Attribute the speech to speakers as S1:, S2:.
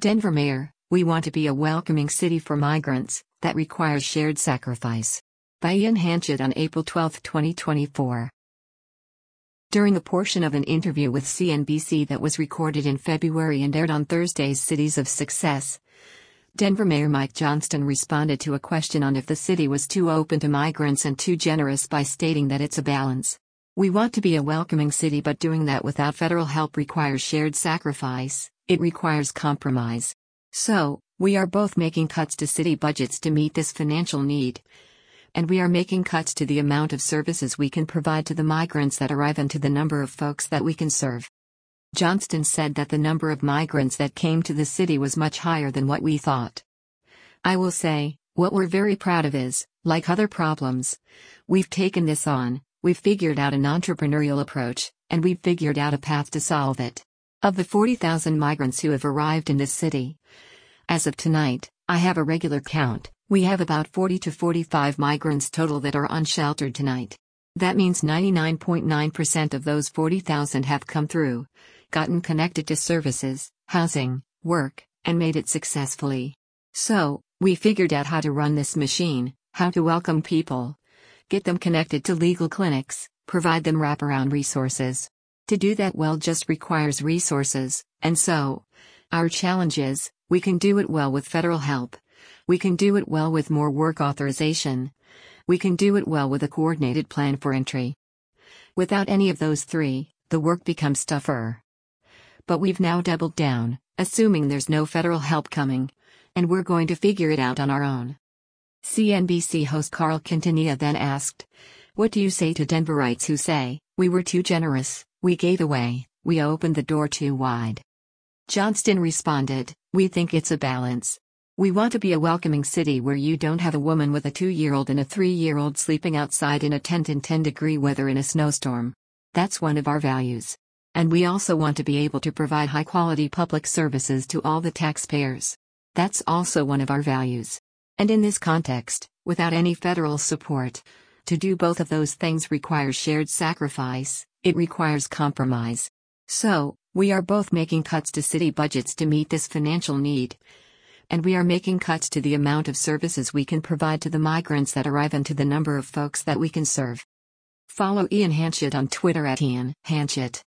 S1: Denver Mayor, we want to be a welcoming city for migrants, that requires shared sacrifice. By Ian Hanchett on April 12, 2024. During a portion of an interview with CNBC that was recorded in February and aired on Thursday's Cities of Success, Denver Mayor Mike Johnston responded to a question on if the city was too open to migrants and too generous by stating that it's a balance. We want to be a welcoming city, but doing that without federal help requires shared sacrifice, it requires compromise. So, we are both making cuts to city budgets to meet this financial need. And we are making cuts to the amount of services we can provide to the migrants that arrive and to the number of folks that we can serve. Johnston said that the number of migrants that came to the city was much higher than what we thought. I will say, what we're very proud of is, like other problems, we've taken this on, we've figured out an entrepreneurial approach, and we've figured out a path to solve it. Of the 40,000 migrants who have arrived in this city, as of tonight, I have a regular count, we have about 40 to 45 migrants total that are unsheltered tonight. That means 99.9% of those 40,000 have come through, gotten connected to services, housing, work, and made it successfully. So, we figured out how to run this machine, how to welcome people, get them connected to legal clinics, provide them wraparound resources. To do that well just requires resources, and so, our challenge is, we can do it well with federal help. We can do it well with more work authorization. We can do it well with a coordinated plan for entry. Without any of those three, the work becomes tougher. But we've now doubled down, assuming there's no federal help coming, and we're going to figure it out on our own. CNBC host Carl Quintanilla then asked, "What do you say to Denverites who say, we were too generous, we gave away, we opened the door too wide?" Johnston responded, "We think it's a balance. We want to be a welcoming city where you don't have a woman with a 2-year-old and a 3-year-old sleeping outside in a tent in 10-degree weather in a snowstorm. That's one of our values. And we also want to be able to provide high-quality public services to all the taxpayers. That's also one of our values. And in this context, without any federal support, to do both of those things requires shared sacrifice, it requires compromise. So, we are both making cuts to city budgets to meet this financial need. And we are making cuts to the amount of services we can provide to the migrants that arrive and to the number of folks that we can serve." Follow Ian Hanchett on Twitter @IanHanchett.